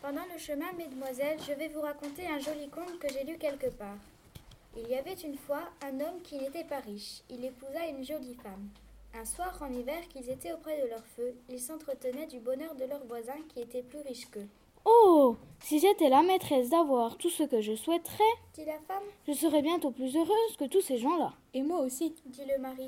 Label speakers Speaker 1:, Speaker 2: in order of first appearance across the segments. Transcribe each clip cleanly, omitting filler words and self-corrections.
Speaker 1: Pendant le chemin, mesdemoiselles, je vais vous raconter un joli conte que j'ai lu quelque part. Il y avait une fois un homme qui n'était pas riche. Il épousa une jolie femme. Un soir en hiver qu'ils étaient auprès de leur feu, ils s'entretenaient du bonheur de leurs voisins qui étaient plus riches qu'eux.
Speaker 2: Oh, si j'étais la maîtresse d'avoir tout ce que je souhaiterais,
Speaker 1: Dit la femme.
Speaker 2: Je serais bientôt plus heureuse que tous ces gens-là.
Speaker 3: Et moi aussi,
Speaker 1: dit le mari.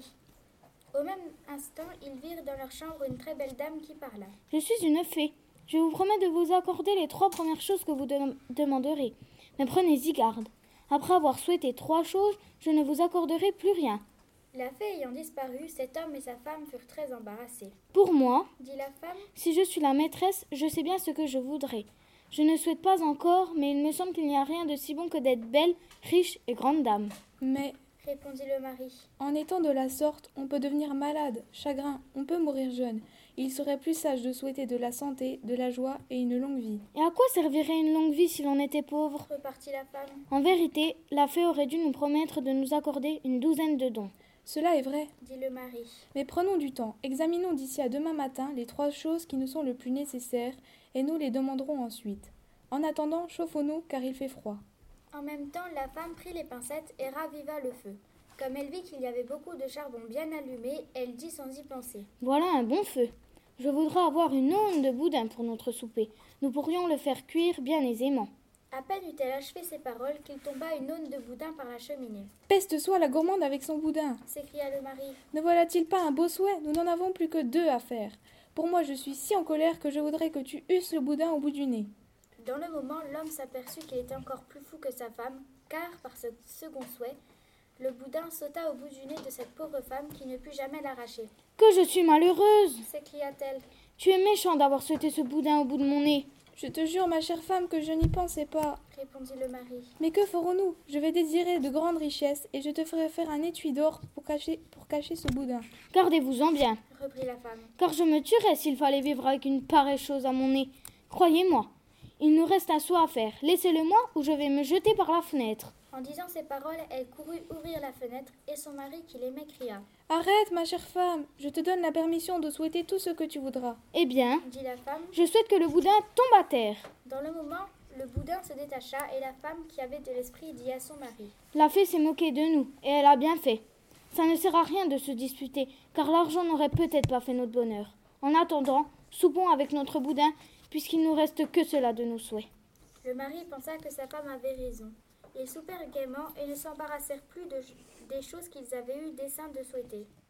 Speaker 1: Au même instant, ils virent dans leur chambre une très belle dame qui parla.
Speaker 2: Je suis une fée. Je vous promets de vous accorder les 3 premières choses que vous demanderez. Mais prenez-y garde. Après avoir souhaité 3 choses, je ne vous accorderai plus rien.
Speaker 1: La fée ayant disparu, cet homme et sa femme furent très embarrassés.
Speaker 2: Pour moi,
Speaker 1: dit la femme,
Speaker 2: si je suis la maîtresse, je sais bien ce que je voudrais. Je ne souhaite pas encore, mais il me semble qu'il n'y a rien de si bon que d'être belle, riche et grande dame.
Speaker 3: mais
Speaker 1: répondit le mari.
Speaker 3: en étant de la sorte, on peut devenir malade, chagrin, on peut mourir jeune. Il serait plus sage de souhaiter de la santé, de la joie et une longue vie.
Speaker 2: Et à quoi servirait une longue vie si l'on était pauvre ?
Speaker 1: Repartit la femme.
Speaker 2: En vérité, la fée aurait dû nous promettre de nous accorder une 12aine de dons.
Speaker 3: Cela est vrai,
Speaker 1: dit le mari.
Speaker 3: mais prenons du temps, examinons d'ici à demain matin les 3 choses qui nous sont le plus nécessaires, et nous les demanderons ensuite. En attendant, chauffons-nous, car il fait froid.
Speaker 1: En même temps, la femme prit les pincettes et raviva le feu. Comme elle vit qu'il y avait beaucoup de charbon bien allumé, elle dit sans y penser.
Speaker 2: Voilà un bon feu. Je voudrais avoir une aune de boudin pour notre souper. Nous pourrions le faire cuire bien aisément.
Speaker 1: À peine eut-elle achevé ces paroles qu'il tomba une aune de boudin par la cheminée.
Speaker 3: Peste soit la gourmande avec son boudin.
Speaker 1: S'écria le mari.
Speaker 3: Ne voilà-t-il pas un beau souhait? Nous n'en avons plus que 2 à faire. Pour moi, je suis si en colère que je voudrais que tu eusses le boudin au bout du nez.
Speaker 1: Dans le moment, l'homme s'aperçut qu'il était encore plus fou que sa femme, car, par ce second souhait, le boudin sauta au bout du nez de cette pauvre femme qui ne put jamais l'arracher.
Speaker 2: Que je suis malheureuse!
Speaker 1: S'écria-t-elle.
Speaker 2: Tu es méchant d'avoir souhaité ce boudin au bout de mon nez.
Speaker 3: Je te jure, ma chère femme, que je n'y pensais pas.
Speaker 1: Répondit le mari.
Speaker 3: Mais que ferons-nous? Je vais désirer de grandes richesses et je te ferai faire un étui d'or pour cacher ce boudin.
Speaker 2: Gardez-vous-en bien,
Speaker 1: Reprit la femme.
Speaker 2: car je me tuerais s'il fallait vivre avec une pareille chose à mon nez. Croyez-moi, il nous reste un saut à faire. Laissez-le-moi ou je vais me jeter par la fenêtre.
Speaker 1: En disant ces paroles, elle courut ouvrir la fenêtre et son mari qui l'aimait cria.
Speaker 3: Arrête, ma chère femme, je te donne la permission de souhaiter tout ce que tu voudras.
Speaker 2: Eh bien,
Speaker 1: Dit la femme.
Speaker 2: je souhaite que le boudin tombe à terre.
Speaker 1: Dans le moment, le boudin se détacha et la femme qui avait de l'esprit dit à son mari.
Speaker 2: La fée s'est moquée de nous, et elle a bien fait. Ça ne sert à rien de se disputer, car l'argent n'aurait peut-être pas fait notre bonheur. En attendant, soupons avec notre boudin, puisqu'il ne nous reste que cela de nos souhaits.
Speaker 1: Le mari pensa que sa femme avait raison. Ils soupèrent gaiement et ne s'embarrassèrent plus des choses qu'ils avaient eu dessein de souhaiter.